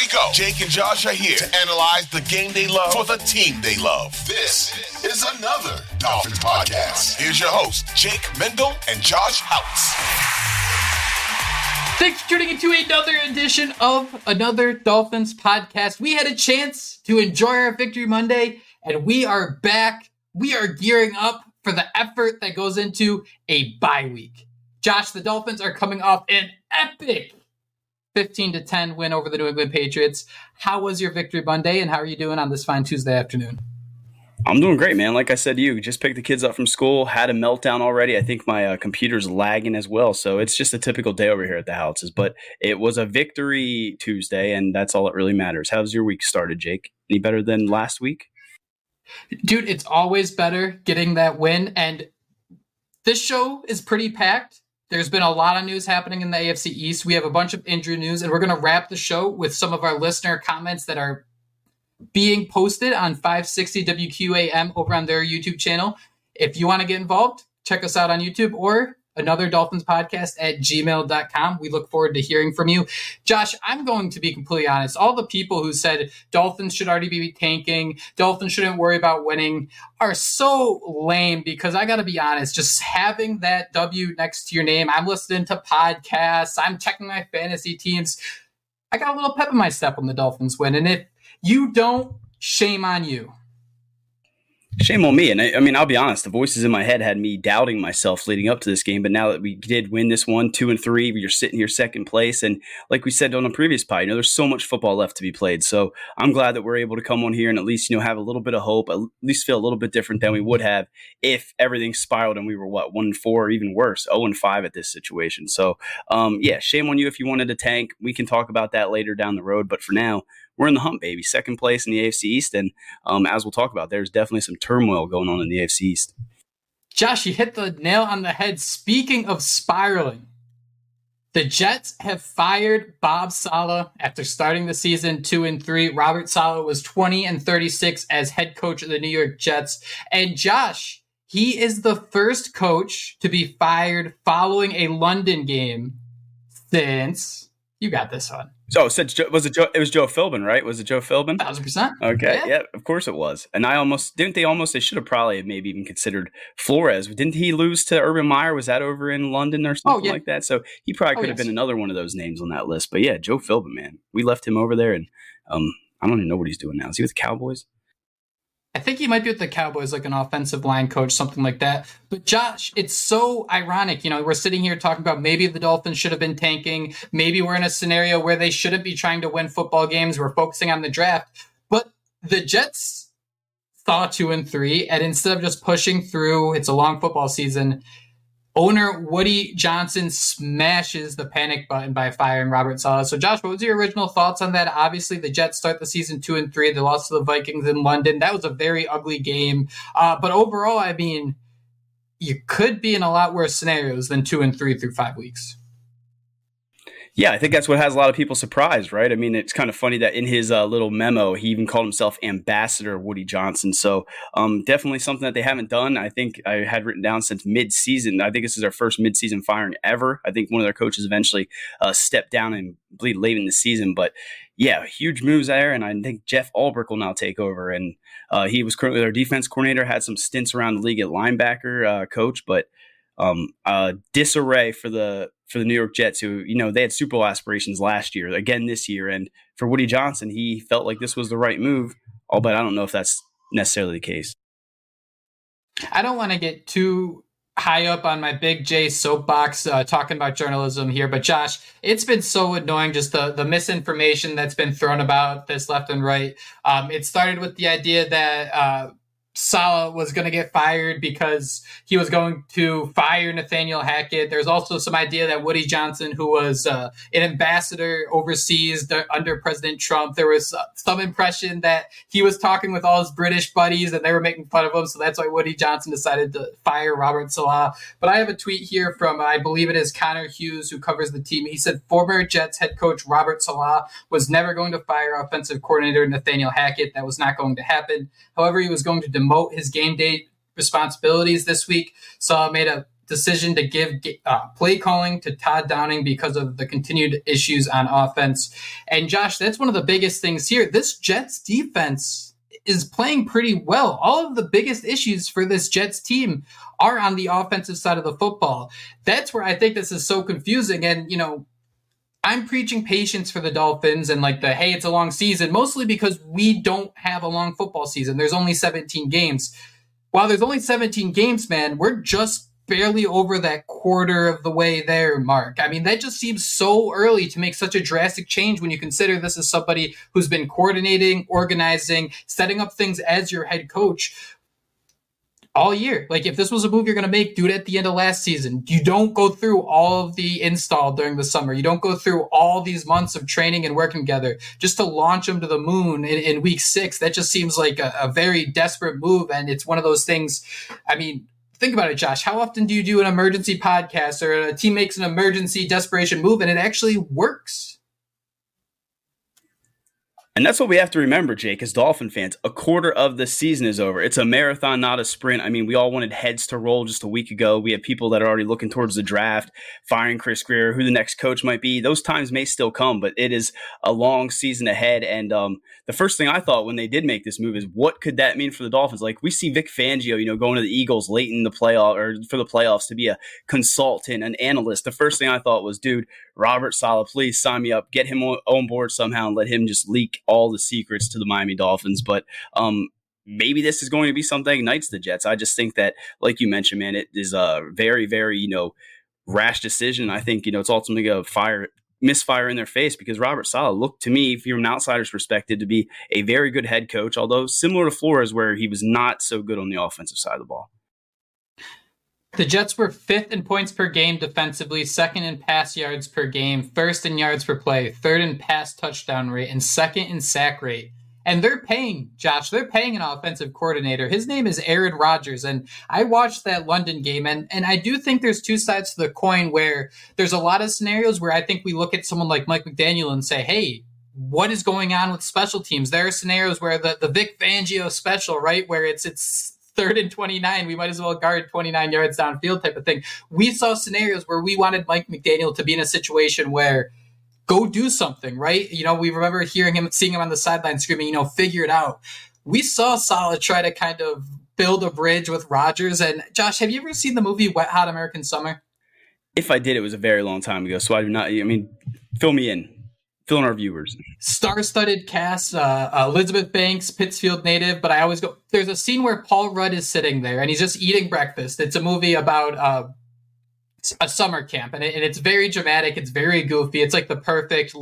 we go. Jake and Josh are here to analyze the game they love for the team they love. This is another Dolphins podcast. Here's your host, Jake Mendel and Josh Houtz. Thanks for tuning into another edition of another Dolphins podcast. We had a chance to enjoy our Victory Monday, and we are back. We are gearing up for the effort that goes into a bye week. Josh, the Dolphins are coming off an epic 15-10 win over the New England Patriots. How was your Victory Monday, and how are you doing on this fine Tuesday afternoon? I'm doing great, man. Like I said to you, just picked the kids up from school, had a meltdown already. I think my computer's lagging as well, so it's just a typical day over here at the Houtzes. But it was a victory Tuesday, and that's all that really matters. How's your week started, Jake? Any better than last week? Dude, it's always better getting that win, and this show is pretty packed. There's been a lot of news happening in the AFC East. We have a bunch of injury news, and we're going to wrap the show with some of our listener comments that are being posted on 560 WQAM over on their YouTube channel. If you want to get involved, check us out on YouTube or another Dolphins podcast at gmail.com. We look forward to hearing from you. Josh, I'm going to be completely honest. All the people who said Dolphins should already be tanking, Dolphins shouldn't worry about winning, are so lame because I got to be honest, just having that W next to your name, I'm listening to podcasts, I'm checking my fantasy teams. I got a little pep in my step when the Dolphins win. And if you don't, shame on you. Shame on me. And I mean, I'll be honest, the voices in my head had me doubting myself leading up to this game. But now that we did win this one, 2-3, you're sitting here second place. And like we said on a previous pod, there's so much football left to be played. So I'm glad that we're able to come on here and at least, have a little bit of hope, at least feel a little bit different than we would have if everything spiraled and we were 1-4 or even worse, 0-5 at this situation. So shame on you if you wanted to tank. We can talk about that later down the road. But for now, we're in the hunt, baby. Second place in the AFC East. And as we'll talk about, there's definitely some turmoil going on in the AFC East. Josh, you hit the nail on the head. Speaking of spiraling, the Jets have fired Bob Saleh after starting the season 2-3. Robert Saleh was 20-36 as head coach of the New York Jets. And Josh, he is the first coach to be fired following a London game since... You got this one. So it was Joe Philbin, right? Was it Joe Philbin? 1,000%. Okay, yeah, of course it was. And they should have probably maybe even considered Flores. Didn't he lose to Urban Meyer? Was that over in London or something like that? So he probably could have been another one of those names on that list. But yeah, Joe Philbin, man. We left him over there, and I don't even know what he's doing now. Is he with the Cowboys? I think he might be with the Cowboys, like an offensive line coach, something like that. But Josh, it's so ironic. We're sitting here talking about maybe the Dolphins should have been tanking. Maybe we're in a scenario where they shouldn't be trying to win football games. We're focusing on the draft. But the Jets saw 2-3, and instead of just pushing through, it's a long football season, owner Woody Johnson smashes the panic button by firing Robert Saleh. So, Josh, what was your original thoughts on that? Obviously, the Jets start the season 2-3. They lost to the Vikings in London. That was a very ugly game. But overall, I mean, you could be in a lot worse scenarios than 2-3 through 5 weeks. Yeah, I think that's what has a lot of people surprised, right? I mean, it's kind of funny that in his little memo, he even called himself Ambassador Woody Johnson. So definitely something that they haven't done. I think I had written down since mid-season. I think this is their first mid-season firing ever. I think one of their coaches eventually stepped down and bleed late in the season. But yeah, huge moves there. And I think Jeff Ulbrich will now take over. And he was currently their defense coordinator, had some stints around the league at linebacker coach, but disarray for the New York Jets, who, they had Super Bowl aspirations last year, again this year. And for Woody Johnson, he felt like this was the right move, but I don't know if that's necessarily the case. I don't want to get too high up on my big J soapbox talking about journalism here, but Josh, it's been so annoying, just the misinformation that's been thrown about this left and right. It started with the idea that Saleh was going to get fired because he was going to fire Nathaniel Hackett. There's also some idea that Woody Johnson, who was an ambassador overseas under President Trump, there was some impression that he was talking with all his British buddies and they were making fun of him. So that's why Woody Johnson decided to fire Robert Saleh. But I have a tweet here from, I believe it is Connor Hughes, who covers the team. He said, former Jets head coach Robert Saleh was never going to fire offensive coordinator Nathaniel Hackett. That was not going to happen. However, he was going to demote his game day responsibilities this week. Saleh made a decision to give play calling to Todd Downing because of the continued issues on offense. And Josh, that's one of the biggest things here. This Jets defense is playing pretty well. All of the biggest issues for this Jets team are on the offensive side of the football. That's where I think this is so confusing. And, I'm preaching patience for the Dolphins and hey, it's a long season, mostly because we don't have a long football season. There's only 17 games. While there's only 17 games, man, we're just barely over that quarter of the way there mark. I mean, that just seems so early to make such a drastic change when you consider this is somebody who's been coordinating, organizing, setting up things as your head coach all year. If this was a move you're going to make, do it at the end of last season. You don't go through all of the install during the summer. You don't go through all these months of training and working together just to launch them to the moon in week 6. That just seems like a very desperate move. And it's one of those things. I mean, think about it, Josh. How often do you do an emergency podcast or a team makes an emergency desperation move and it actually works? And that's what we have to remember, Jake, as Dolphin fans. A quarter of the season is over. It's a marathon, not a sprint. I mean, we all wanted heads to roll just a week ago. We have people that are already looking towards the draft, firing Chris Grier, who the next coach might be. Those times may still come, but it is a long season ahead. And the first thing I thought when they did make this move is, what could that mean for the Dolphins? We see Vic Fangio, going to the Eagles late in the playoff or for the playoffs to be a consultant, an analyst. The first thing I thought was, dude, Robert Saleh, please sign me up, get him on board somehow and let him just leak all the secrets to the Miami Dolphins. But maybe this is going to be something that ignites the Jets. I just think that, like you mentioned, man, it is a very, very, rash decision. I think, it's ultimately going to misfire in their face because Robert Saleh looked to me, from an outsider's perspective, to be a very good head coach, although similar to Flores, where he was not so good on the offensive side of the ball. The Jets were 5th in points per game defensively, 2nd in pass yards per game, 1st in yards per play, 3rd in pass touchdown rate, and 2nd in sack rate. And they're paying an offensive coordinator. His name is Aaron Rodgers. And I watched that London game, and I do think there's two sides to the coin where there's a lot of scenarios where I think we look at someone like Mike McDaniel and say, hey, what is going on with special teams? There are scenarios where the Vic Fangio special, right, where it's 3rd and 29, we might as well guard 29 yards downfield type of thing. We saw scenarios where we wanted Mike McDaniel to be in a situation where go do something, right? We remember seeing him on the sideline screaming, figure it out. We saw Saleh try to kind of build a bridge with Rodgers. And Josh, have you ever seen the movie Wet Hot American Summer? If I did, it was a very long time ago. So I do not, fill me in. Fill in our viewers. Star-studded cast, Elizabeth Banks, Pittsfield native, but I always go, there's a scene where Paul Rudd is sitting there and he's just eating breakfast. It's a movie about a summer camp, and it's very dramatic. It's very goofy. It's the perfect,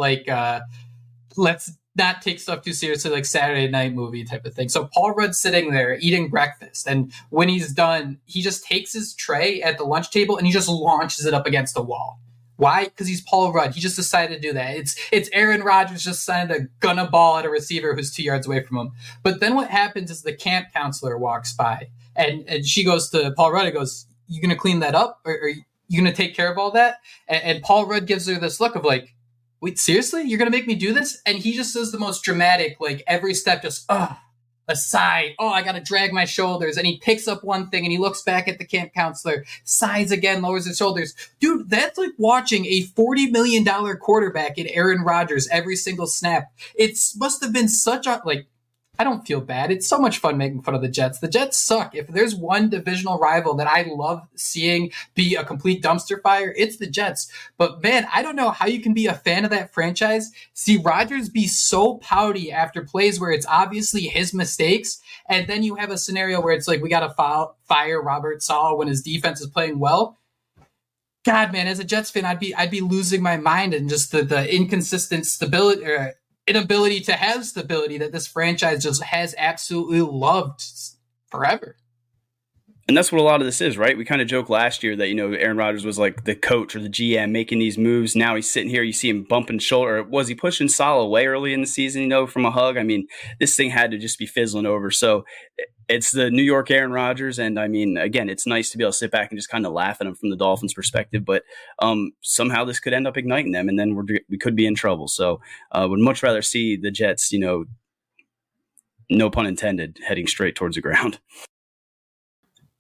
let's not take stuff too seriously, Saturday night movie type of thing. So Paul Rudd's sitting there eating breakfast, and when he's done, he just takes his tray at the lunch table and he just launches it up against the wall. Why? Because he's Paul Rudd. He just decided to do that. It's Aaron Rodgers just decided to gun a ball at a receiver who's 2 yards away from him. But then what happens is the camp counselor walks by, and she goes to Paul Rudd and goes, you going to clean that up? Or are you going to take care of all that? And Paul Rudd gives her this look of wait, seriously? You're going to make me do this? And he just does the most dramatic, every step just, aside. Oh, I got to drag my shoulders. And he picks up one thing and he looks back at the camp counselor, sighs again, lowers his shoulders. Dude, that's like watching a $40 million quarterback in Aaron Rodgers every single snap. It must have been such a, I don't feel bad. It's so much fun making fun of the Jets. The Jets suck. If there's one divisional rival that I love seeing be a complete dumpster fire, it's the Jets. But man, I don't know how you can be a fan of that franchise, see Rodgers be so pouty after plays where it's obviously his mistakes, and then you have a scenario where it's we got to fire Robert Saleh when his defense is playing well. God, man, as a Jets fan, I'd be losing my mind, and just the inconsistent stability or inability to have stability that this franchise just has absolutely loved forever. And that's what a lot of this is, right? We kind of joked last year that, Aaron Rodgers was the coach or the GM making these moves. Now he's sitting here, you see him bumping shoulder. Was he pushing Saleh away early in the season, from a hug? I mean, this thing had to just be fizzling over. So it's the New York Aaron Rodgers. And I mean, again, it's nice to be able to sit back and just kind of laugh at him from the Dolphins' perspective. But somehow this could end up igniting them, and then we could be in trouble. So would much rather see the Jets, no pun intended, heading straight towards the ground.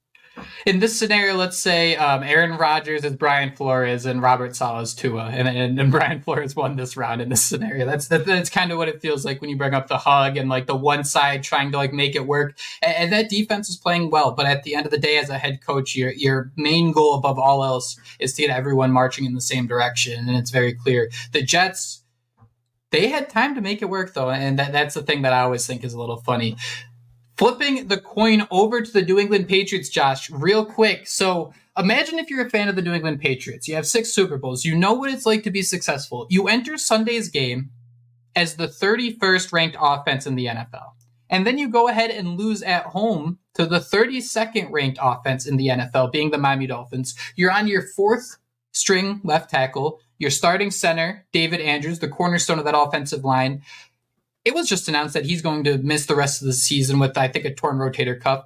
in this scenario, let's say Aaron Rodgers is Brian Flores and Robert Saleh is Tua, and Brian Flores won this round in this scenario. That's kind of what it feels like when you bring up the hug and like the one side trying to like make it work. And that defense is playing well, but at the end of the day, as a head coach, your main goal above all else is to get everyone marching in the same direction, and it's very clear. The Jets, they had time to make it work though, and that's the thing that I always think is a little funny. Flipping the coin over to the New England Patriots, Josh, real quick. So imagine if you're a fan of the New England Patriots. You have 6 Super Bowls. You know what it's like to be successful. You enter Sunday's game as the 31st ranked offense in the NFL. And then you go ahead and lose at home to the 32nd ranked offense in the NFL, being the Miami Dolphins. You're on your 4th string left tackle. Your starting center, David Andrews, the cornerstone of that offensive line. It was just announced that he's going to miss the rest of the season with, I think, a torn rotator cuff.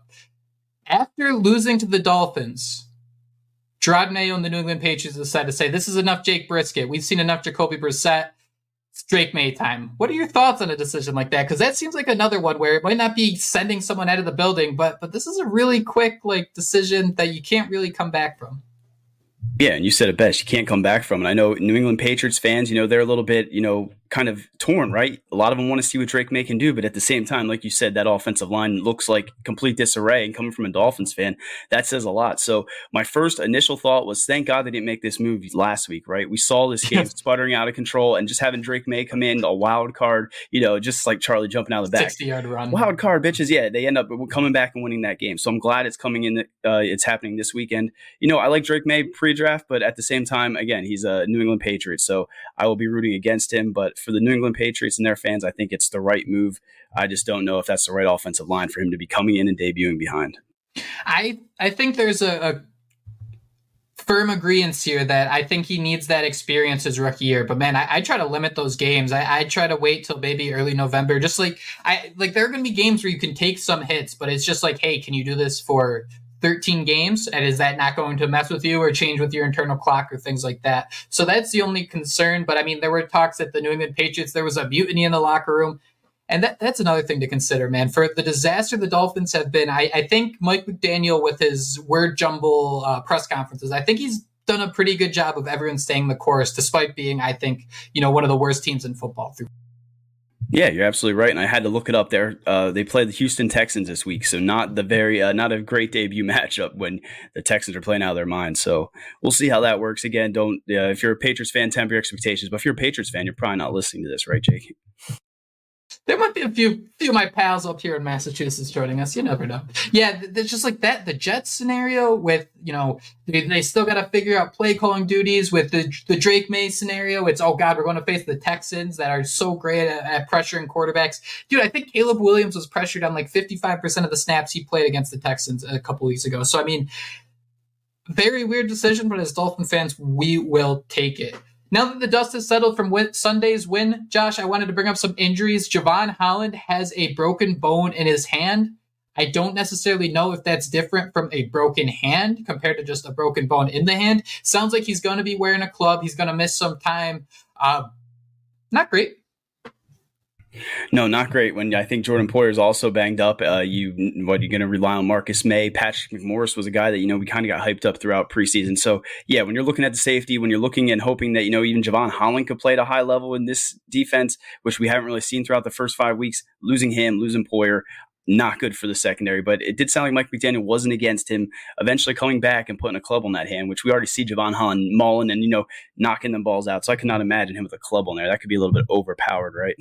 After losing to the Dolphins, Gerard Mayo and the New England Patriots decided to say, this is enough Jake Brisket. We've seen enough Jacoby Brissett. It's Drake May time. What are your thoughts on a decision like that? Because that seems like another one where it might not be sending someone out of the building, but this is a really quick decision that you can't really come back from. Yeah, and you said it best. You can't come back from it. I know New England Patriots fans, they're a little bit, kind of torn, right? A lot of them want to see what Drake May can do, but at the same time, like you said, that offensive line looks like complete disarray, and coming from a Dolphins fan, that says a lot. So my first initial thought was, thank God they didn't make this move last week, right? We saw this game sputtering out of control, and just having Drake May come in, a wild card, just like Charlie jumping out of the back. 60-yard run. Wild card, bitches. Yeah, they end up coming back and winning that game. So I'm glad it's coming in. It's happening this weekend. I like Drake May pre-draft, but at the same time, again, he's a New England Patriot, so I will be rooting against him. But for the New England Patriots and their fans, I think it's the right move. I just don't know if that's the right offensive line for him to be coming in and debuting behind. I think there's a firm agreement here that I think he needs that experience his rookie year. But man, I try to limit those games. I try to wait till maybe early November. Just there are going to be games where you can take some hits, but it's just like, hey, can you do this for 13 games? And is that not going to mess with you or change with your internal clock or things like that? So that's the only concern. But I mean, there were talks at the New England Patriots. There was a mutiny in the locker room. And that's another thing to consider, man. For the disaster the Dolphins have been, I think Mike McDaniel, with his word jumble press conferences, I think he's done a pretty good job of everyone staying the course, despite being, I think, one of the worst teams in football. Yeah, you're absolutely right. And I had to look it up there. They played the Houston Texans this week, so not a great debut matchup when the Texans are playing out of their minds. So we'll see how that works. Again, if you're a Patriots fan, temper your expectations. But if you're a Patriots fan, you're probably not listening to this, right, Jake? There might be a few of my pals up here in Massachusetts joining us. You never know. Yeah, there's just like that. The Jets scenario with, they still got to figure out play calling duties. With the Drake May scenario, it's, oh God, we're going to face the Texans that are so great at pressuring quarterbacks. Dude, I think Caleb Williams was pressured on 55% of the snaps he played against the Texans a couple weeks ago. So, I mean, very weird decision, but as Dolphin fans, we will take it. Now that the dust has settled from Sunday's win, Josh, I wanted to bring up some injuries. Javon Holland has a broken bone in his hand. I don't necessarily know if that's different from a broken hand compared to just a broken bone in the hand. Sounds like he's going to be wearing a club. He's going to miss some time. Not great. No, not great. When I think Jordan Poyer is also banged up, you're going to rely on Marcus May. Patrick McMorris was a guy that, we kind of got hyped up throughout preseason. So, yeah, when you're looking at the safety, when you're looking and hoping that, even Javon Holland could play at a high level in this defense, which we haven't really seen throughout the first 5 weeks, losing him, losing Poyer, not good for the secondary. But it did sound like Mike McDaniel wasn't against him eventually coming back and putting a club on that hand, which we already see Javon Holland mauling and, knocking them balls out. So I could not imagine him with a club on there. That could be a little bit overpowered, right?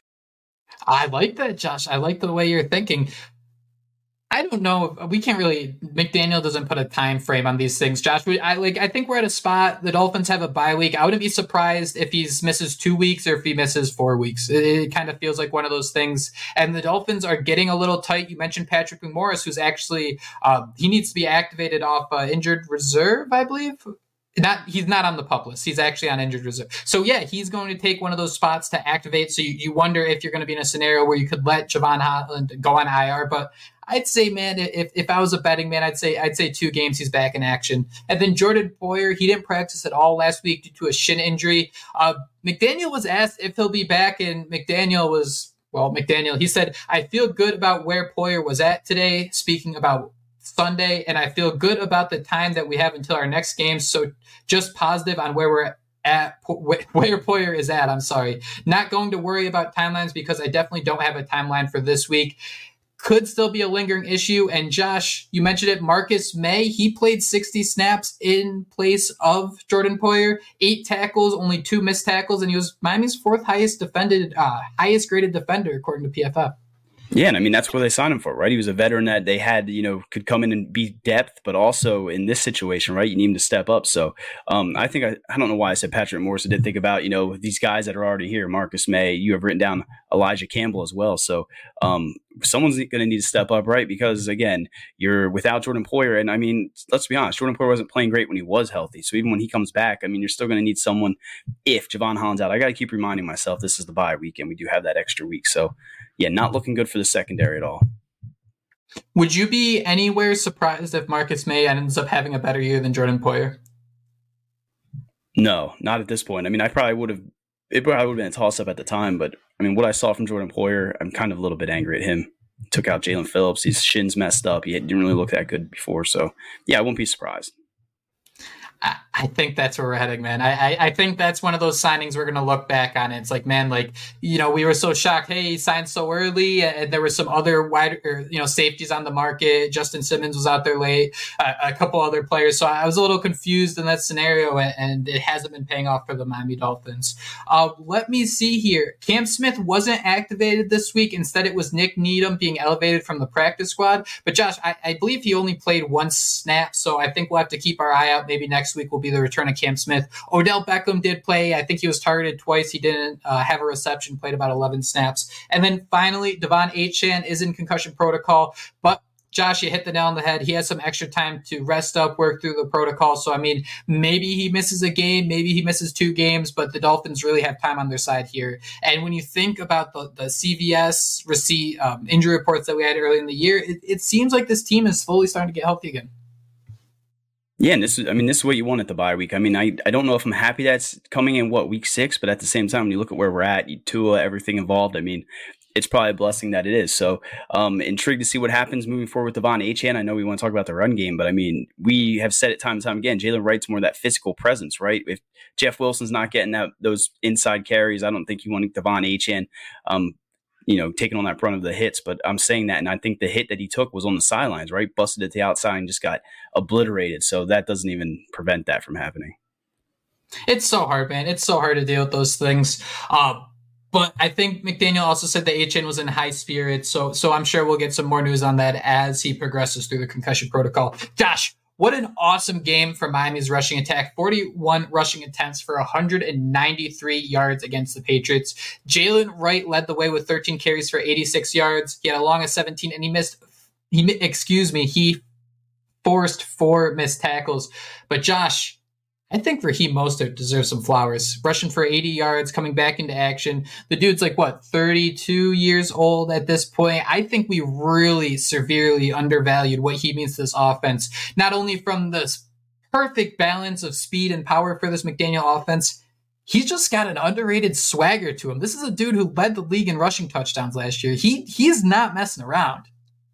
I like that, Josh. I like the way you're thinking. I don't know. We can't really. McDaniel doesn't put a time frame on these things, Josh. I think we're at a spot. The Dolphins have a bye week. I wouldn't be surprised if he misses 2 weeks or if he misses 4 weeks. It kind of feels like one of those things. And the Dolphins are getting a little tight. You mentioned Patrick McMorris, who's actually he needs to be activated off injured reserve, I believe. He's not on the PUP list. He's actually on injured reserve. So yeah, he's going to take one of those spots to activate. So you wonder if you're going to be in a scenario where you could let Javon Holland go on IR. But I'd say, man, if I was a betting man, I'd say 2 games he's back in action. And then Jordan Poyer, he didn't practice at all last week due to a shin injury. McDaniel was asked if he'll be back, and McDaniel, he said, I feel good about where Poyer was at today, speaking about Sunday, and I feel good about the time that we have until our next game. So just positive on where we're at, where Poyer is at. I'm sorry. Not going to worry about timelines because I definitely don't have a timeline for this week. Could still be a lingering issue. And Josh, you mentioned it, Marcus May, he played 60 snaps in place of Jordan Poyer, 8 tackles, only 2 missed tackles, and he was Miami's 4th highest graded defender according to PFF. Yeah, and I mean, that's where they signed him for, right? He was a veteran that they had, could come in and be depth, but also in this situation, right, you need him to step up. So I think, I don't know why I said Patrick Morris. I did think about, these guys that are already here, Marcus May, you have written down Elijah Campbell as well. So someone's going to need to step up, right? Because, again, you're without Jordan Poyer. And, I mean, let's be honest, Jordan Poyer wasn't playing great when he was healthy. So even when he comes back, I mean, you're still going to need someone if Javon Holland's out. I got to keep reminding myself this is the bye week, and we do have that extra week. So, yeah, not looking good for the secondary at all. Would you be anywhere surprised if Marcus May ends up having a better year than Jordan Poyer? No, not at this point. I mean, it probably would have been a toss-up at the time, but I mean, what I saw from Jordan Poyer, I'm kind of a little bit angry at him. Took out Jalen Phillips. His shin's messed up. He didn't really look that good before. So, yeah, I won't be surprised. I think that's where we're heading, man. I think that's one of those signings we're going to look back on. It's like, man, we were so shocked. Hey, he signed so early, and there were some other safeties on the market. Justin Simmons was out there late, a couple other players. So I was a little confused in that scenario, and it hasn't been paying off for the Miami Dolphins. Let me see here. Cam Smith wasn't activated this week. Instead, it was Nick Needham being elevated from the practice squad. But Josh, I believe he only played 1 snap, so I think we'll have to keep our eye out. Maybe next week will be the return of Cam Smith. Odell Beckham did play. I think he was targeted twice. He didn't have a reception, played about 11 snaps. And then finally, Devon Achane is in concussion protocol. But Josh, you hit the nail on the head. He has some extra time to rest up, work through the protocol. So, I mean, maybe he misses a game, maybe he misses 2 games, but the Dolphins really have time on their side here. And when you think about the CVS injury reports that we had early in the year, it seems like this team is slowly starting to get healthy again. Yeah, and this is what you want at the bye week. I mean, I don't know if I'm happy that's coming in, week 6, but at the same time, when you look at where we're at, Tua, everything involved, I mean, it's probably a blessing that it is. So intrigued to see what happens moving forward with Devon Achane. I know we want to talk about the run game, but I mean, we have said it time and time again, Jalen Wright's more that physical presence, right? If Jeff Wilson's not getting those inside carries, I don't think you want Devon Achane taking on that brunt of the hits, but I'm saying that, and I think the hit that he took was on the sidelines, right? Busted at the outside and just got obliterated. So that doesn't even prevent that from happening. It's so hard, man. It's so hard to deal with those things. But I think McDaniel also said that Achane was in high spirits. So I'm sure we'll get some more news on that as he progresses through the concussion protocol. Josh, what an awesome game for Miami's rushing attack. 41 rushing attempts for 193 yards against the Patriots. Jalen Wright led the way with 13 carries for 86 yards. He had a long of 17, and he forced 4 missed tackles. But Josh, I think Raheem Mostert deserves some flowers. Rushing for 80 yards, coming back into action. The dude's 32 years old at this point. I think we really severely undervalued what he means to this offense. Not only from this perfect balance of speed and power for this McDaniel offense, he's just got an underrated swagger to him. This is a dude who led the league in rushing touchdowns last year. He's not messing around.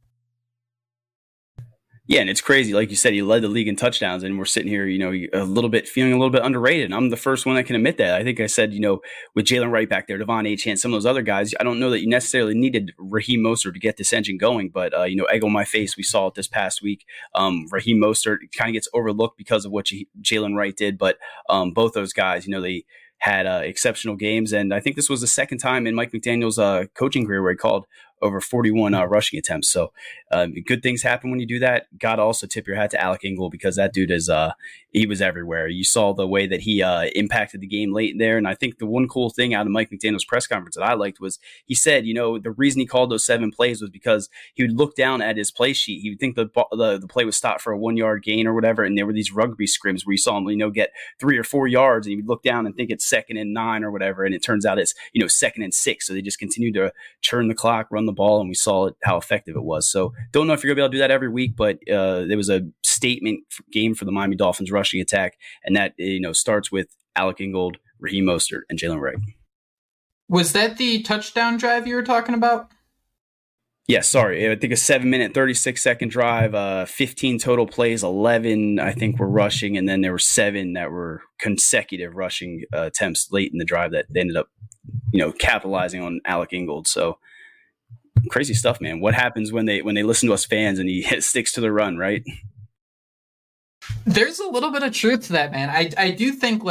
Yeah, and it's crazy. Like you said, he led the league in touchdowns, and we're sitting here, feeling a little bit underrated. And I'm the first one that can admit that. I think I said, with Jalen Wright back there, Devon Achane, some of those other guys, I don't know that you necessarily needed Raheem Mostert to get this engine going, but, egg on my face, we saw it this past week. Raheem Mostert kind of gets overlooked because of what Jalen Wright did, but both those guys, they had exceptional games. And I think this was the second time in Mike McDaniel's coaching career where he called over 41 rushing attempts. So good things happen when you do that. Got to also tip your hat to Alec Ingold, because that dude he was everywhere. You saw the way that he impacted the game late there. And I think the one cool thing out of Mike McDaniel's press conference that I liked was he said, the reason he called those 7 plays was because he would look down at his play sheet. He would think the play was stopped for a 1-yard gain or whatever. And there were these rugby scrims where you saw him, get 3 or 4 yards, and he would look down and think it's 2nd and 9 or whatever. And it turns out it's, 2nd and 6. So they just continue to churn the clock, run the ball, and we saw how effective it was. So don't know if you're gonna be able to do that every week, but there was a statement game for the Miami Dolphins rushing attack, and that starts with Alec Ingold, Raheem Mostert, and Jalen Wright. Was that the touchdown drive you were talking about? Yeah, sorry. I think a 7-minute, 36-second drive, 15 total plays, 11 I think were rushing, and then there were 7 that were consecutive rushing attempts late in the drive that they ended up, capitalizing on Alec Ingold. So crazy stuff, man. What happens when they listen to us fans and he sticks to the run, right? There's a little bit of truth to that, man. I do think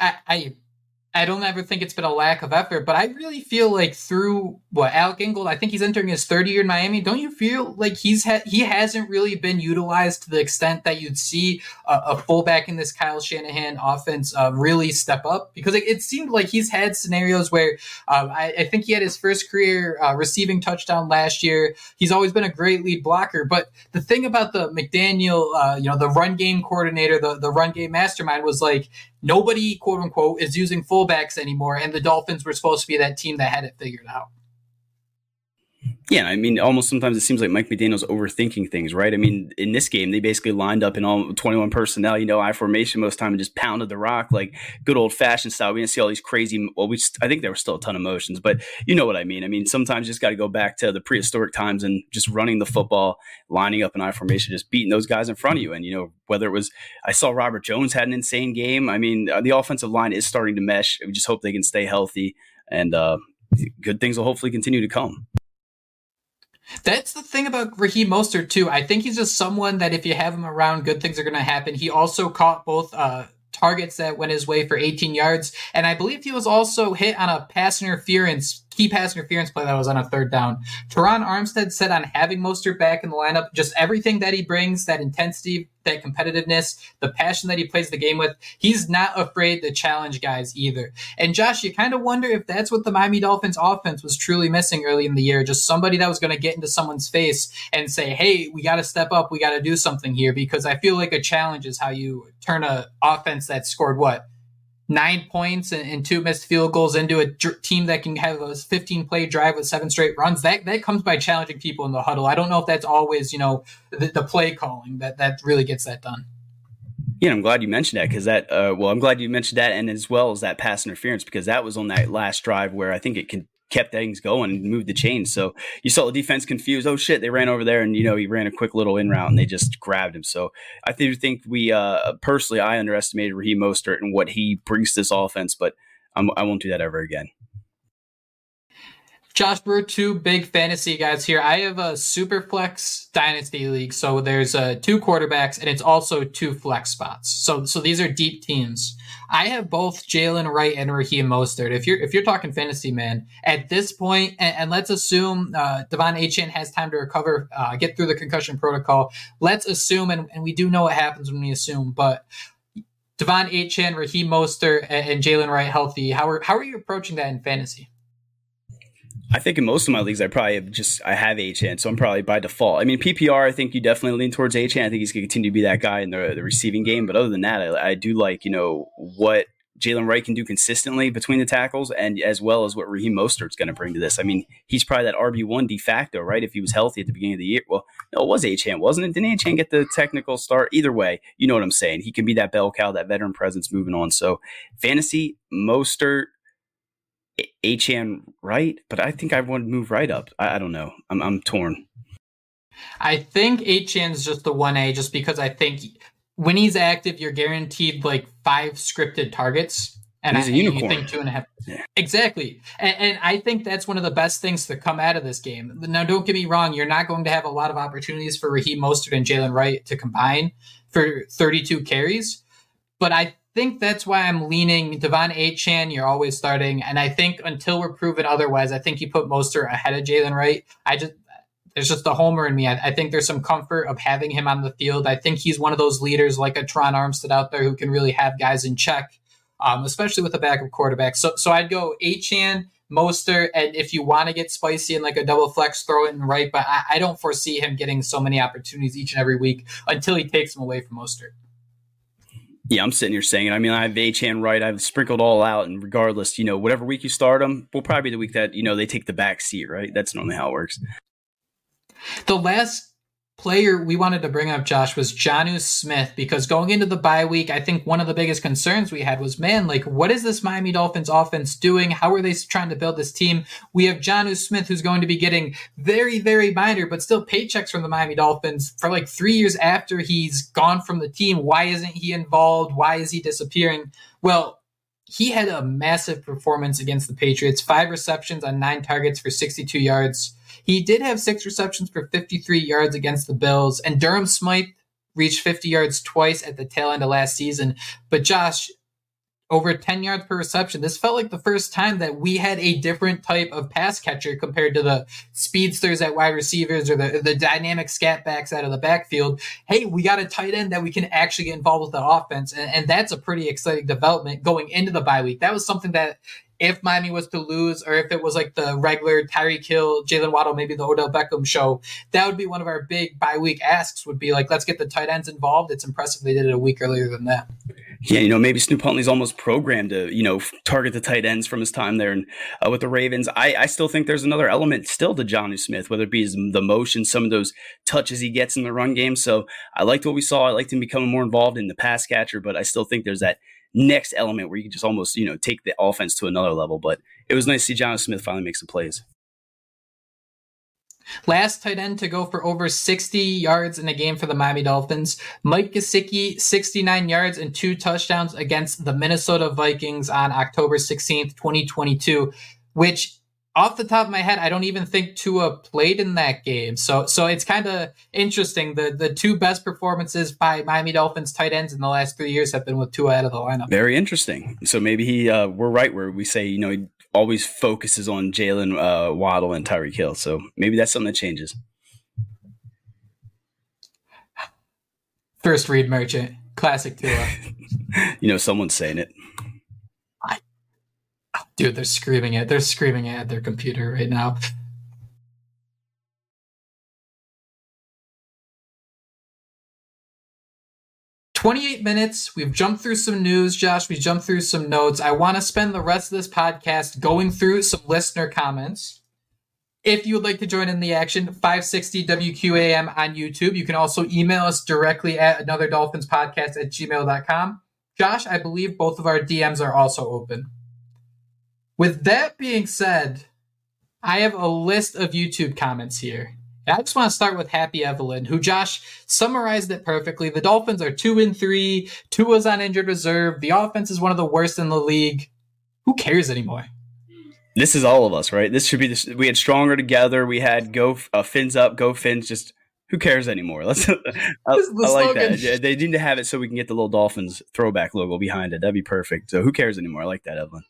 I don't ever think it's been a lack of effort, but I really feel like through Alec Ingold, I think he's entering his third year in Miami. Don't you feel like he hasn't really been utilized to the extent that you'd see a fullback in this Kyle Shanahan offense really step up? Because it seemed like he's had scenarios where I think he had his first career receiving touchdown last year. He's always been a great lead blocker, but the thing about the McDaniel, the run game coordinator, the run game mastermind was like, nobody, quote unquote, is using fullbacks anymore, and the Dolphins were supposed to be that team that had it figured out. Yeah, I mean, almost sometimes it seems like Mike McDaniel's overthinking things, right? I mean, in this game, they basically lined up in all 21 personnel, I formation most of the time and just pounded the rock like good old-fashioned style. We didn't see all these crazy I think there were still a ton of motions, but you know what I mean. I mean, sometimes you just got to go back to the prehistoric times and just running the football, lining up in I formation, just beating those guys in front of you. And, whether it was – I saw Robert Jones had an insane game. I mean, the offensive line is starting to mesh. We just hope they can stay healthy, and good things will hopefully continue to come. That's the thing about Raheem Mostert, too. I think he's just someone that if you have him around, good things are going to happen. He also caught both targets that went his way for 18 yards. And I believe he was also hit on a key pass interference play that was on a third down. Teron Armstead said on having Mostert back in the lineup, just everything that he brings, that intensity, that competitiveness, the passion that he plays the game with, he's not afraid to challenge guys either. And Josh, you kind of wonder if that's what the Miami Dolphins offense was truly missing early in the year, just somebody that was going to get into someone's face and say, hey, we got to step up, we got to do something here, because I feel like a challenge is how you turn an offense that scored 9 points and 2 missed field goals into a team that can have a 15-play drive with 7 straight runs. That comes by challenging people in the huddle. I don't know if that's always, the play calling that really gets that done. Yeah, I'm glad you mentioned that because I'm glad you mentioned that, and as well as that pass interference, because that was on that last drive where I think it kept things going and moved the chains. So you saw the defense confused. Oh shit, they ran over there, and he ran a quick little in route and they just grabbed him. So I think we personally, I underestimated Raheem Mostert and what he brings to this offense, but I won't do that ever again. Josh, we're 2 big fantasy guys here. I have a Superflex Dynasty League, so there's 2 quarterbacks, and it's also 2 flex spots. So these are deep teams. I have both Jalen Wright and Raheem Mostert. If you're talking fantasy, man, at this point, and let's assume Devon Achane has time to recover, get through the concussion protocol. Let's assume, and we do know what happens when we assume, but Devon Achane, Raheem Mostert, and Jalen Wright healthy. How are you approaching that in fantasy? I think in most of my leagues, I have Achane, so I'm probably by default. I mean, PPR, I think you definitely lean towards Achane. I think he's going to continue to be that guy in the receiving game. But other than that, I do like, what Jalen Wright can do consistently between the tackles, and as well as what Raheem Mostert's going to bring to this. I mean, he's probably that RB1 de facto, right? If he was healthy at the beginning of the year. Well, no, it was Achane, wasn't it? Didn't Achane get the technical start? Either way, you know what I'm saying. He can be that bell cow, that veteran presence moving on. So fantasy, Mostert, Achane, right? But I think I want to move right up. I don't know. I'm torn. I think Achane's just the 1A, just because I think when he's active, you're guaranteed like 5 scripted targets. And he's a unicorn. You think 2.5. Yeah. Exactly. And I think that's one of the best things to come out of this game. Now, don't get me wrong. You're not going to have a lot of opportunities for Raheem Mostert and Jalen Wright to combine for 32 carries. But I think that's why I'm leaning Devon Achane. You're always starting. And I think until we're proven otherwise, I think you put Mostert ahead of Jalen Wright. There's just a homer in me. I think there's some comfort of having him on the field. I think he's one of those leaders like a Teron Armstead out there who can really have guys in check, especially with a backup quarterback. So I'd go Achane, Mostert, and if you want to get spicy and like a double flex, throw it in Wright. But I don't foresee him getting so many opportunities each and every week until he takes them away from Mostert. Yeah, I'm sitting here saying it. I mean, I have Achane, right? I've sprinkled all out, and regardless, whatever week you start them, will probably be the week that, they take the back seat, right? That's normally how it works. The last player we wanted to bring up, Josh, was Jonnu Smith, because going into the bye week, I think one of the biggest concerns we had was, man, like, what is this Miami Dolphins offense doing? How are they trying to build this team? We have Jonnu Smith, who's going to be getting very, very minor, but still paychecks from the Miami Dolphins for like 3 years after he's gone from the team. Why isn't he involved? Why is he disappearing? Well, he had a massive performance against the Patriots, 5 receptions on 9 targets for 62 yards. He did have 6 receptions for 53 yards against the Bills, and Durham Smythe reached 50 yards twice at the tail end of last season. But Josh, over 10 yards per reception, this felt like the first time that we had a different type of pass catcher compared to the speedsters at wide receivers or the dynamic scat backs out of the backfield. Hey, we got a tight end that we can actually get involved with the offense, and that's a pretty exciting development going into the bye week. That was something that, if Miami was to lose, or if it was like the regular Tyreek Hill, Jalen Waddle, maybe the Odell Beckham show, that would be one of our big bye week asks, would be like, let's get the tight ends involved. It's impressive they did it a week earlier than that. Yeah, maybe Snoop Huntley's almost programmed to, target the tight ends from his time there. And with the Ravens, I still think there's another element still to Jonnu Smith, whether it be the motion, some of those touches he gets in the run game. So I liked what we saw. I liked him becoming more involved in the pass catcher, but I still think there's that next element where you can just almost, take the offense to another level. But it was nice to see Jonnu Smith finally make some plays. Last tight end to go for over 60 yards in a game for the Miami Dolphins, Mike Gesicki, 69 yards and 2 touchdowns against the Minnesota Vikings on October 16th, 2022, which, off the top of my head, I don't even think Tua played in that game. So it's kind of interesting. The 2 best performances by Miami Dolphins tight ends in the last 3 years have been with Tua out of the lineup. Very interesting. So maybe we're right where we say, he always focuses on Jalen Waddle and Tyreek Hill. So maybe that's something that changes. First read merchant. Classic Tua. Someone's saying it. Dude, they're screaming it. They're screaming it at their computer right now. "28 minutes. We've jumped through some news, Josh. We jumped through some notes. I want to spend the rest of this podcast going through some listener comments. If you would like to join in the action, 560 WQAM on YouTube. You can also email us directly at anotherdolphinspodcast@gmail.com. Josh, I believe both of our DMs are also open. With that being said, I have a list of YouTube comments here. I just want to start with Happy Evelyn, who, Josh, summarized it perfectly. The Dolphins are 2-3. Tua's on injured reserve. The offense is one of the worst in the league. Who cares anymore? This is all of us, right? This should be this. We had Stronger Together. We had Go Fins Up, Go Fins. Just who cares anymore? I like that. Yeah, they need to have it so we can get the little Dolphins throwback logo behind it. That'd be perfect. So who cares anymore? I like that, Evelyn.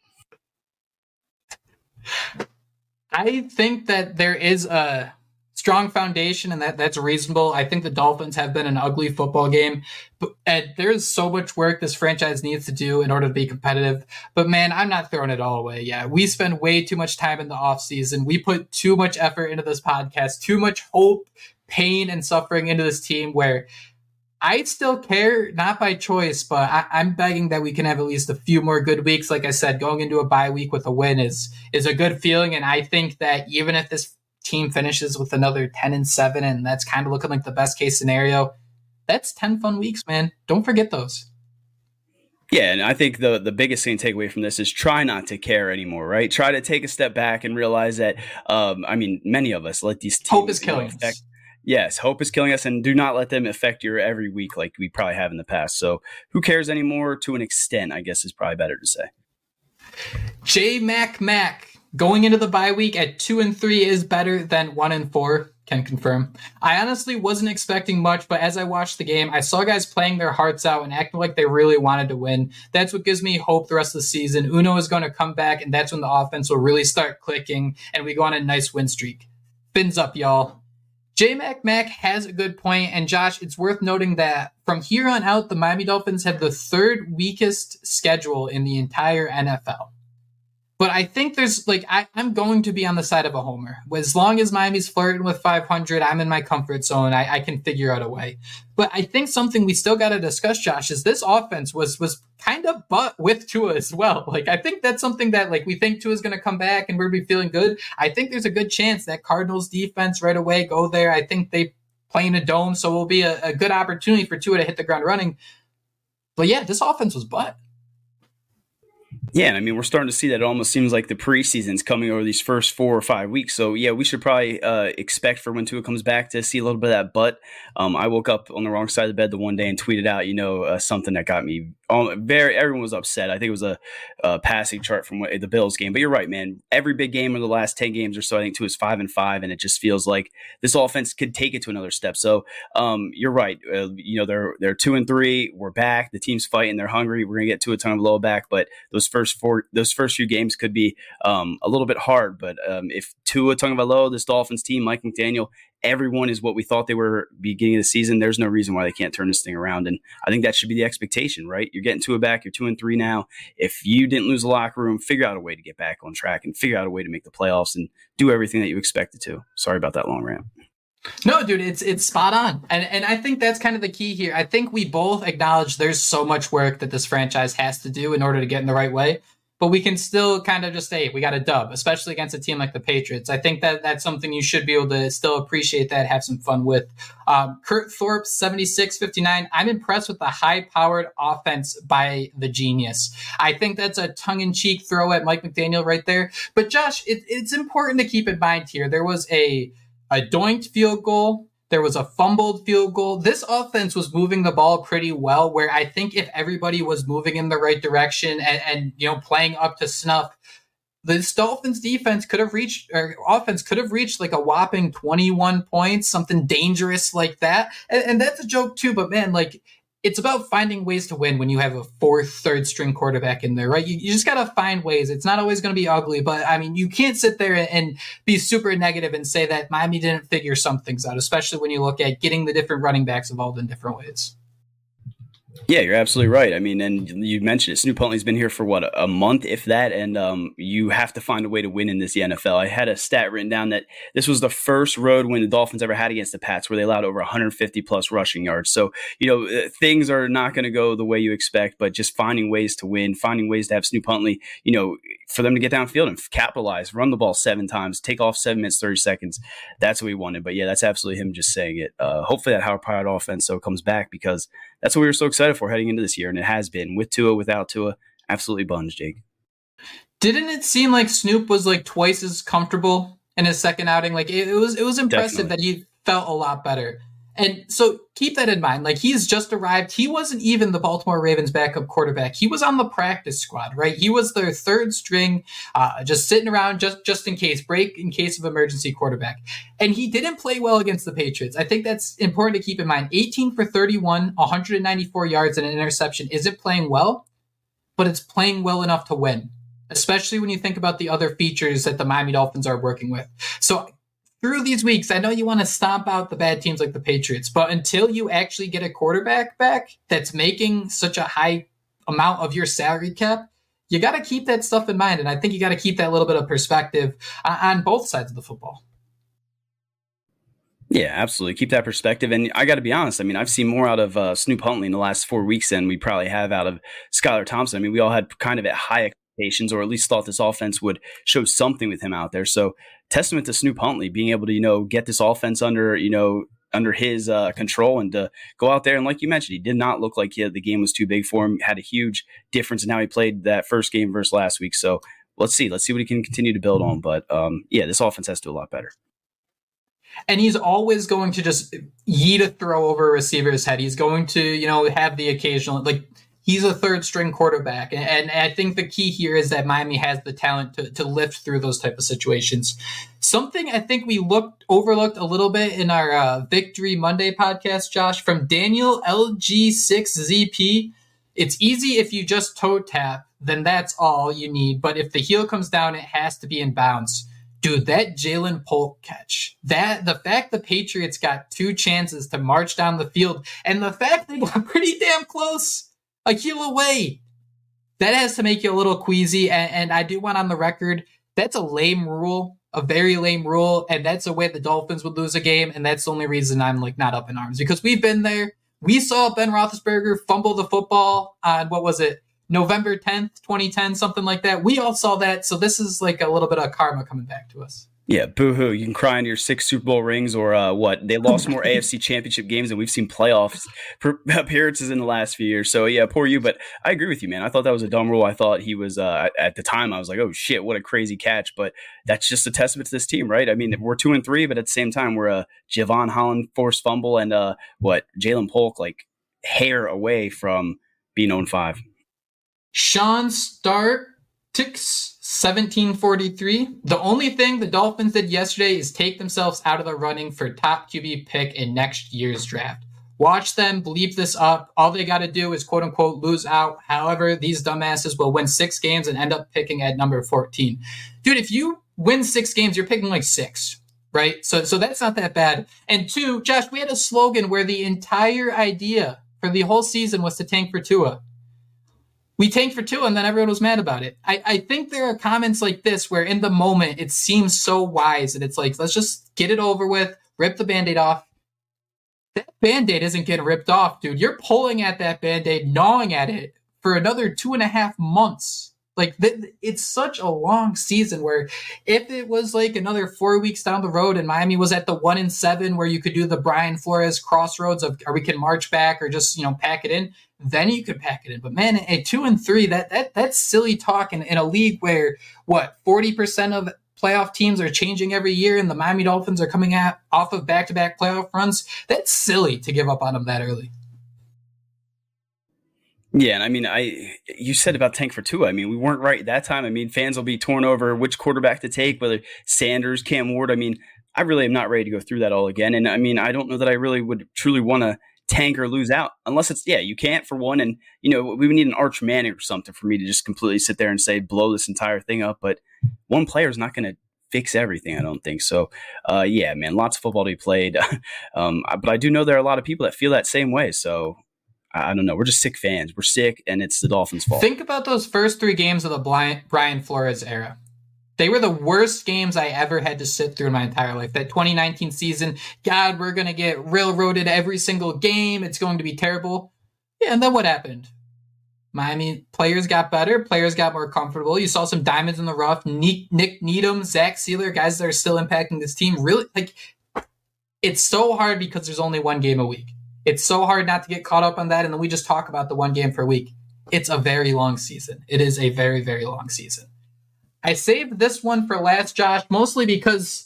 I think that there is a strong foundation, and that's reasonable. I think the Dolphins have been an ugly football game, and there's so much work this franchise needs to do in order to be competitive. But man, I'm not throwing it all away. Yeah, we spend way too much time in the offseason. We put too much effort into this podcast, too much hope, pain, and suffering into this team, where I still care, not by choice, but I'm begging that we can have at least a few more good weeks. Like I said, going into a bye week with a win is a good feeling, and I think that even if this team finishes with another 10-7, and that's kind of looking like the best case scenario, that's 10 fun weeks, man. Don't forget those. Yeah, and I think the biggest thing to take away from this is try not to care anymore, right? Try to take a step back and realize that, many of us let these teams hope is killing us. Yes, hope is killing us, and do not let them affect your every week like we probably have in the past. So who cares anymore to an extent, I guess is probably better to say. J Mac going into the bye week at 2-3 is better than 1-4. Can confirm. I honestly wasn't expecting much, but as I watched the game, I saw guys playing their hearts out and acting like they really wanted to win. That's what gives me hope the rest of the season. Uno is going to come back, and that's when the offense will really start clicking, and we go on a nice win streak. Fins up, y'all. J Mac has a good point, and Josh, it's worth noting that from here on out, the Miami Dolphins have the 3rd weakest schedule in the entire NFL. But I think there's I'm going to be on the side of a homer. As long as Miami's flirting with 500, I'm in my comfort zone. I can figure out a way. But I think something we still got to discuss, Josh, is this offense was kind of butt with Tua as well. I think that's something that we think Tua's going to come back and we're going to be feeling good. I think there's a good chance that Cardinals defense right away go there. I think they playing a dome, so it will be a good opportunity for Tua to hit the ground running. But yeah, this offense was butt. Yeah, and I mean, we're starting to see that it almost seems like the preseason's coming over these first 4 or 5 weeks. So, yeah, we should probably expect for when Tua comes back to see a little bit of that butt. I woke up on the wrong side of the bed the one day and tweeted out, something that got me everyone was upset. I think it was a passing chart from the Bills game. But you're right, man. Every big game of the last 10 games or so, I think Tua's 5-5, and it just feels like this offense could take it to another step. So, you're right. They're 2-3. We're back. The team's fighting. They're hungry. We're going to get to a ton of low back, but those first few games could be a little bit hard. But if Tua Tagovailoa, this Dolphins team, Mike McDaniel, everyone is what we thought they were beginning of the season, there's no reason why they can't turn this thing around. And I think that should be the expectation, right? You're getting Tua back. You're 2-3 now. If you didn't lose the locker room, figure out a way to get back on track and figure out a way to make the playoffs and do everything that you expected to. Sorry about that long rant. No, dude, it's spot on. And I think that's kind of the key here. I think we both acknowledge there's so much work that this franchise has to do in order to get in the right way. But we can still kind of just say we got a dub, especially against a team like the Patriots. I think that's something you should be able to still appreciate that, have some fun with. Kurt Thorpe, 76-59. I'm impressed with the high-powered offense by the genius. I think that's a tongue-in-cheek throw at Mike McDaniel right there. But Josh, it's important to keep in mind here. There was a doinked field goal. There was a fumbled field goal. This offense was moving the ball pretty well, where I think if everybody was moving in the right direction and playing up to snuff, this Dolphins defense could have reached, or offense could have reached like a whopping 21 points, something dangerous like that. And that's a joke too, but man, like, it's about finding ways to win when you have a third string quarterback in there, right? You just got to find ways. It's not always going to be ugly, but I mean, you can't sit there and be super negative and say that Miami didn't figure some things out, especially when you look at getting the different running backs involved in different ways. Yeah, you're absolutely right. I mean, and you mentioned it. Snoop Huntley's been here for a month, if that, and you have to find a way to win in this NFL. I had a stat written down that this was the first road win the Dolphins ever had against the Pats, where they allowed over 150 plus rushing yards. So, things are not going to go the way you expect, but just finding ways to win, finding ways to have Snoop Huntley, for them to get downfield and capitalize, run the ball 7 times, take off 7 minutes, 30 seconds. That's what we wanted. But yeah, that's absolutely him just saying it. Hopefully that high-powered offense comes back, because that's what we were so excited for heading into this year, and it has been. With Tua, without Tua, absolutely buns, Jake. Didn't it seem like Snoop was like twice as comfortable in his second outing? Like it was impressive that he felt a lot better. And so keep that in mind. Like, he's just arrived. He wasn't even the Baltimore Ravens backup quarterback. He was on the practice squad, right? He was their third string, just sitting around just in case, break in case of emergency quarterback. And he didn't play well against the Patriots. I think that's important to keep in mind. 18 for 31, 194 yards and an interception isn't playing well, but it's playing well enough to win, especially when you think about the other features that the Miami Dolphins are working with. So through these weeks, I know you want to stomp out the bad teams like the Patriots, but until you actually get a quarterback back that's making such a high amount of your salary cap, you got to keep that stuff in mind. And I think you got to keep that little bit of perspective on both sides of the football. Yeah, absolutely. Keep that perspective. And I got to be honest, I mean, I've seen more out of Snoop Huntley in the last 4 weeks than we probably have out of Skylar Thompson. I mean, we all had kind of at high expectations, or at least thought this offense would show something with him out there. So testament to Snoop Huntley being able to, get this offense under his control and to go out there. And like you mentioned, he did not look like the game was too big for him. Had a huge difference in how he played that first game versus last week. So let's see what he can continue to build on. But this offense has to do a lot better. And he's always going to just yeet a throw over a receiver's head. He's going to, have the occasional, he's a third string quarterback. And I think the key here is that Miami has the talent to lift through those type of situations. Something I think we overlooked a little bit in our Victory Monday podcast, Josh, from Daniel LG6ZP. It's easy if you just toe tap, then that's all you need. But if the heel comes down, it has to be in bounds. Dude, that Jalen Polk catch, the fact the Patriots got 2 chances to march down the field, and the fact they got pretty damn close, a heel away, that has to make you a little queasy. And I do want on the record, that's a lame rule, a very lame rule, and that's a way the Dolphins would lose a game, and that's the only reason I'm not up in arms, because we've been there. We saw Ben Roethlisberger fumble the football on, November 10th, 2010, something like that. We all saw that. So this is like a little bit of karma coming back to us. Yeah, boo-hoo. You can cry into your 6 Super Bowl rings or what? They lost more AFC championship games than we've seen playoffs appearances in the last few years. So, yeah, poor you. But I agree with you, man. I thought that was a dumb rule. I thought he was, at the time, I was like, oh, shit, what a crazy catch. But that's just a testament to this team, right? I mean, we're 2-3, but at the same time, we're a Javon Holland forced fumble and, Jalen Polk, like, hair away from being 0-5. Sean Stark ticks 1743. The only thing the Dolphins did yesterday is take themselves out of the running for top QB pick in next year's draft. Watch them bleep this up. All they got to do is quote unquote lose out. However, these dumbasses will win 6 games and end up picking at number 14. Dude, if you win 6 games, you're picking like 6, right? So that's not that bad. And 2, Josh, we had a slogan where the entire idea for the whole season was to tank for Tua. We tanked for Tua, and then everyone was mad about it. I think there are comments like this where in the moment it seems so wise, and it's like, let's just get it over with, rip the Band-Aid off. That Band-Aid isn't getting ripped off, dude. You're pulling at that Band-Aid, gnawing at it for another 2.5 months. Like, it's such a long season where if it was like another 4 weeks down the road and Miami was at the 1-7 where you could do the Brian Flores crossroads of, or we can march back or just, pack it in, then you could pack it in. But man, at 2-3, that's silly talk in a league where 40% of playoff teams are changing every year and the Miami Dolphins are coming off of back-to-back playoff runs. That's silly to give up on them that early. Yeah, and I mean, you said about tank for Tua. I mean, we weren't right that time. I mean, fans will be torn over which quarterback to take, whether Sanders, Cam Ward. I mean, I really am not ready to go through that all again. And I mean, I don't know that I really would truly want to tank or lose out unless it's, you can't for one. And, we would need an Arch Manning or something for me to just completely sit there and say, blow this entire thing up. But one player is not going to fix everything, I don't think. So, yeah, man, lots of football to be played. But I do know there are a lot of people that feel that same way. So, I don't know. We're just sick fans. We're sick, and it's the Dolphins' fault. Think about those first 3 games of the Brian Flores era. They were the worst games I ever had to sit through in my entire life. That 2019 season, God, we're going to get railroaded every single game. It's going to be terrible. Yeah, and then what happened? Miami players got better. Players got more comfortable. You saw some diamonds in the rough. Nick Needham, Zach Sealer, guys that are still impacting this team. Really, it's so hard because there's only 1 game a week. It's so hard not to get caught up on that, and then we just talk about the 1 game per week. It's a very long season. It is a very, very long season. I saved this one for last, Josh, mostly because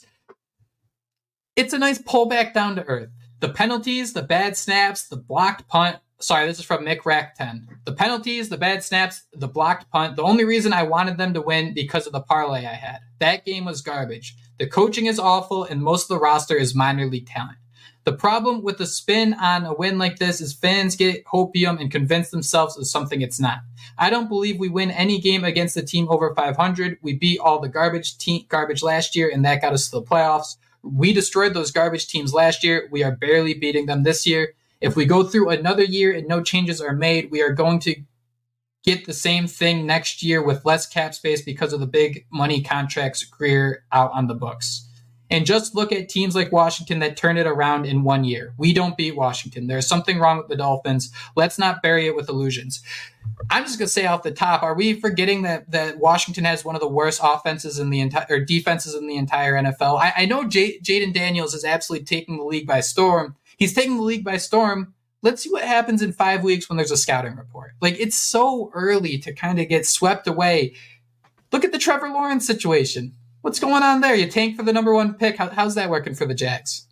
it's a nice pullback down to earth. The penalties, the bad snaps, the blocked punt. Sorry, this is from Mick Rack 10. The penalties, the bad snaps, the blocked punt. The only reason I wanted them to win because of the parlay I had. That game was garbage. The coaching is awful, and most of the roster is minor league talent. The problem with the spin on a win like this is fans get hopium and convince themselves of something it's not. I don't believe we win any game against a team over 500. We beat all the garbage last year, and that got us to the playoffs. We destroyed those garbage teams last year. We are barely beating them this year. If we go through another year and no changes are made, we are going to get the same thing next year with less cap space because of the big money contracts Greer out on the books. And just look at teams like Washington that turn it around in 1 year. We don't beat Washington. There's something wrong with the Dolphins. Let's not bury it with illusions. I'm just going to say off the top, are we forgetting that Washington has one of the worst offenses in the entire defenses in the entire NFL? I know Jaden Daniels is absolutely taking the league by storm. He's taking the league by storm. Let's see what happens in 5 weeks when there's a scouting report. It's so early to kind of get swept away. Look at the Trevor Lawrence situation. What's going on there? You tank for the number 1 pick. How's that working for the Jags?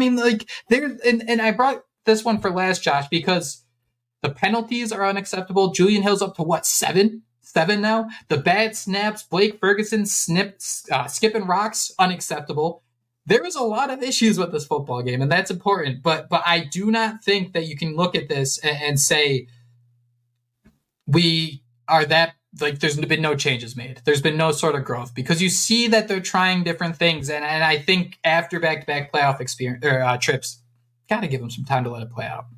And I brought this one for last, Josh, because the penalties are unacceptable. Julian Hill's up to 7? 7 now. The bad snaps, Blake Ferguson skipping rocks, unacceptable. There is a lot of issues with this football game, and that's important. But I do not think that you can look at this and say we are that. There's been no changes made. There's been no sort of growth because you see that they're trying different things. And I think after back-to-back playoff trips, got to give them some time to let it play out.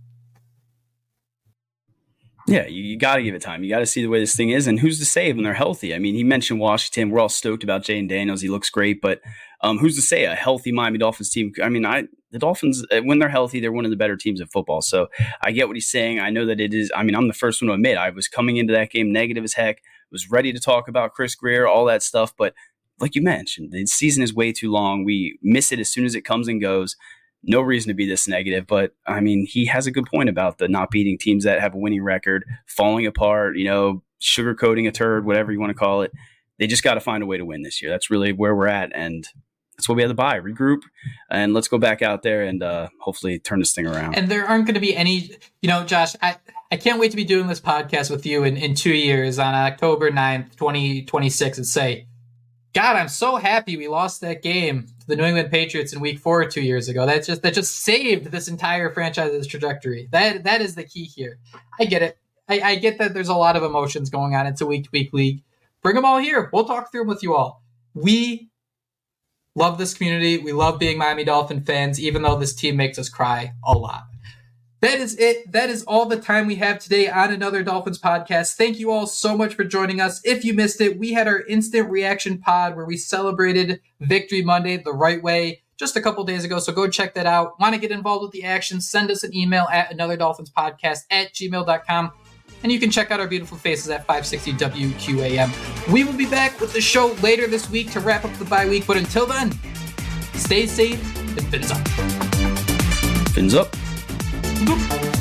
Yeah, you got to give it time. You got to see the way this thing is. And who's to say when they're healthy? I mean, he mentioned Washington. We're all stoked about Jaden Daniels. He looks great. But who's to say a healthy Miami Dolphins team? I mean, the Dolphins, when they're healthy, they're one of the better teams in football. So I get what he's saying. I know that it is. I mean, I'm the first one to admit I was coming into that game negative as heck, was ready to talk about Chris Grier, all that stuff. But like you mentioned, the season is way too long. We miss it as soon as it comes and goes. No reason to be this negative, but I mean, he has a good point about the not beating teams that have a winning record, falling apart, sugarcoating a turd, whatever you want to call it. They just got to find a way to win this year. That's really where we're at, and that's what we have to buy. Regroup, and let's go back out there and hopefully turn this thing around. And there aren't going to be any, Josh, I can't wait to be doing this podcast with you in 2 years on October 9th, 2026 and say, God, I'm so happy we lost that game to the New England Patriots in Week 4 2 years ago. That just saved this entire franchise's trajectory. That is the key here. I get it. I get that there's a lot of emotions going on. It's a week-to-week league. Bring them all here. We'll talk through them with you all. We love this community. We love being Miami Dolphin fans, even though this team makes us cry a lot. That is it. That is all the time we have today on another Dolphins podcast. Thank you all so much for joining us. If you missed it, we had our instant reaction pod where we celebrated Victory Monday the right way just a couple days ago. So go check that out. Want to get involved with the action? Send us an email at anotherdolphinspodcast@gmail.com. And you can check out our beautiful faces at 560 WQAM. We will be back with the show later this week to wrap up the bye week. But until then, stay safe and fins up. Fins up. Boop.